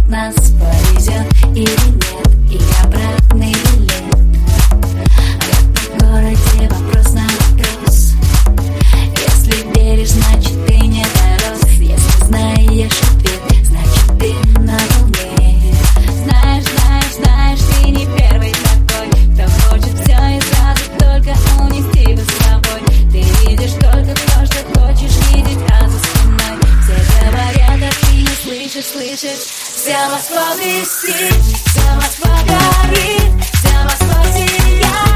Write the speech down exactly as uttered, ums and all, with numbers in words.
нас повезет или нет, и обратный билет. В городе вопрос на вопрос. Если веришь, значит ты не дорос. Если знаешь ответ, значит ты на волне. Знаешь, знаешь, знаешь, ты не первый такой, кто хочет все и сразу только унести бы с собой. Ты видишь только то, что хочешь видеть, а за спиной все говорят, а ты не слышишь, слышишь. Вся Москва блестит, вся Москва горит, вся Москва сияет.